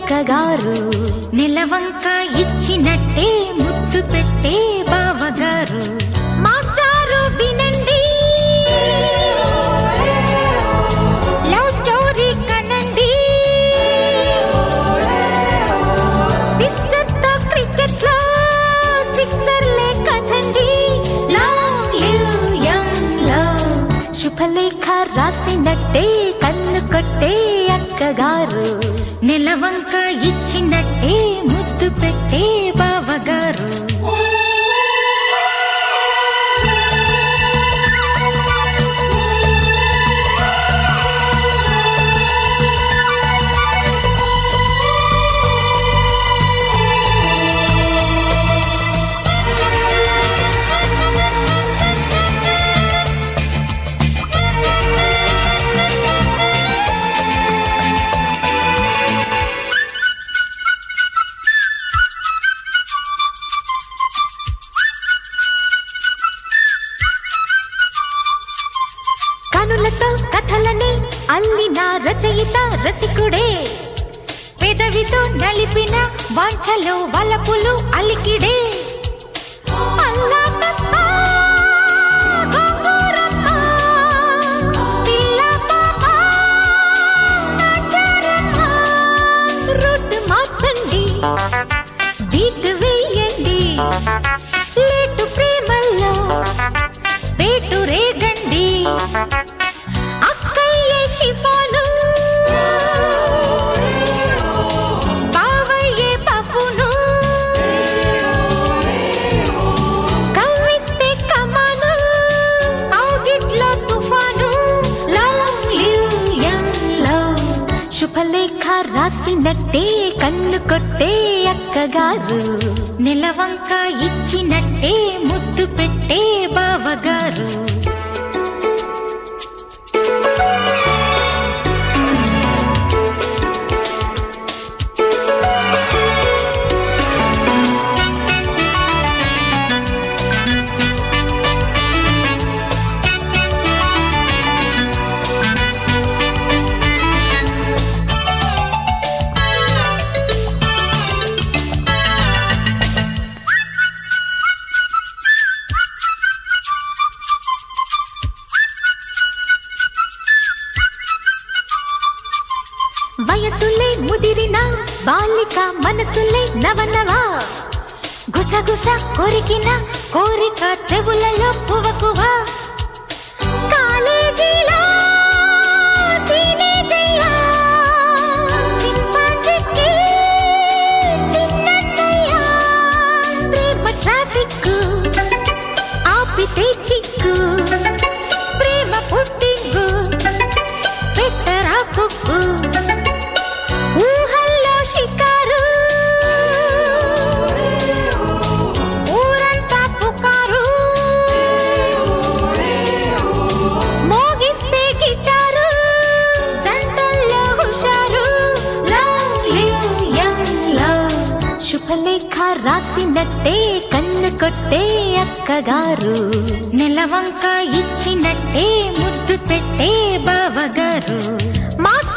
అక్కగారు నిలవంక ఇచ్చినట్టే ముద్దు పెట్టే బావగారు మాస్టారు వినండి లవ్ స్టోరీ కనండి సిస్టర్ తో క్రికెట్ లో సిక్సర్లే కదండి లవ్ యూ యంగ్ లవ్ శుభలేఖ రాసినట్టే కన్ను కొట్టే అక్కగారు నిలవంక ఇచ్చినట్టే ముద్దు పెట్టే బావగారు కనులతో కథలని అల్లిన రచయిత రసికుడే పెదవితో నలిపిన వాంఛలో వలపులు అలికిడే రూట్ మార్చండి బీట్ వేయండి లేటు ప్రేమల్లో పేటు రేగండి అక్కయ్యే షిఫాను బావయ్యే పప్పును కవ్విస్తే కమాను కౌగిట్లో తుఫాను లవ్ యూ యంగ్ లవ్ శుభలేఖ రాసినట్టే కన్ను కొట్టే అక్కగారు నిలవంక ఇచ్చినట్టే ముద్దు పెట్టే బావగారు వయసులే ముదిరిన బాలిక మనసులే నవనవా గుసగుస కొరికిన కోరిక చెవులలో పువకువా కాలేజీలో టీనేజయ్యా చింపాంజీకి చిన్నయ్యా ప్రేమ ట్రాఫిక్ ఆపితే చిక్కు ప్రేమ పుట్టింగు పెట్టరా కుక్కు ఊహల్లో షికారు ఊరంతా పుకారు మోగిస్తే గిటారు జంటల్లో హుషారు లవ్ యూ యంగ్ లవ్ శుభలేఖ రాసినట్టే కన్ను కొట్టే అక్కగారు నిలవంక ఇచ్చినట్టే ముద్దు పెట్టే బావగారు